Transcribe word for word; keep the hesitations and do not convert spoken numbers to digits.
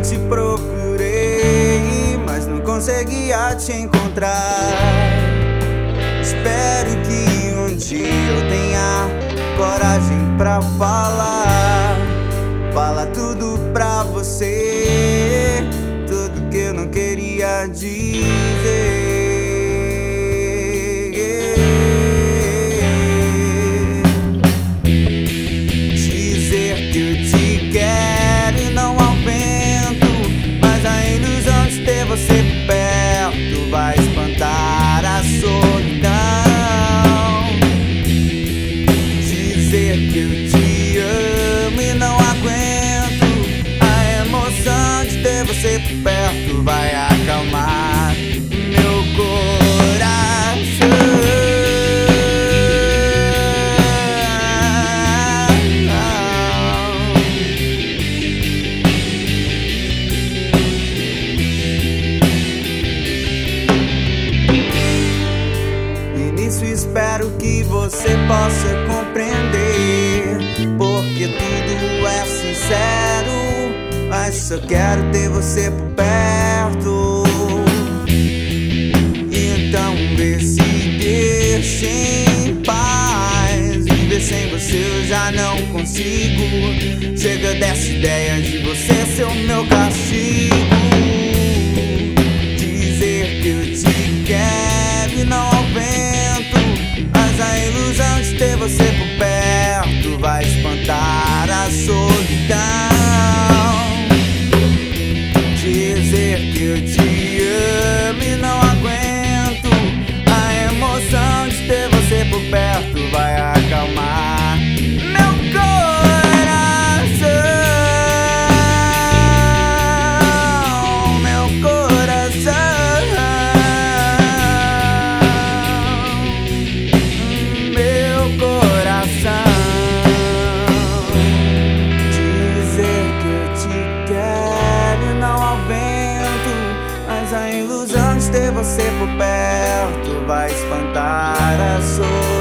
te procurei, mas não conseguia te encontrar. Espero que um dia eu tenha coragem pra falar. Fala tudo pra você, tudo que eu não queria dizer. Dizer que eu te quero e não aumento, mas a ilusão de ter você perto vai espantar a solidão. Dizer que eu te amo e não aguento, a emoção de ter você perto vai acalmar meu coração. E nisso espero que você possa compreender, porque tudo é sincero, mas só quero ter você por perto. Então vê se deixa em paz. Viver sem você eu já não consigo. Chega dessa ideia de você ser o meu castigo. Dizer que eu te quero e não aumento, mas a ilusão de ter você por perto vai espantar a solidão. Dizer que eu te amo e não aguento, a emoção de ter você por perto vai acalmar meu coração, meu coração, meu coração. Dizer que eu te quero e não aumento, mas a ilusão de ter você por perto vai espantar a solidão.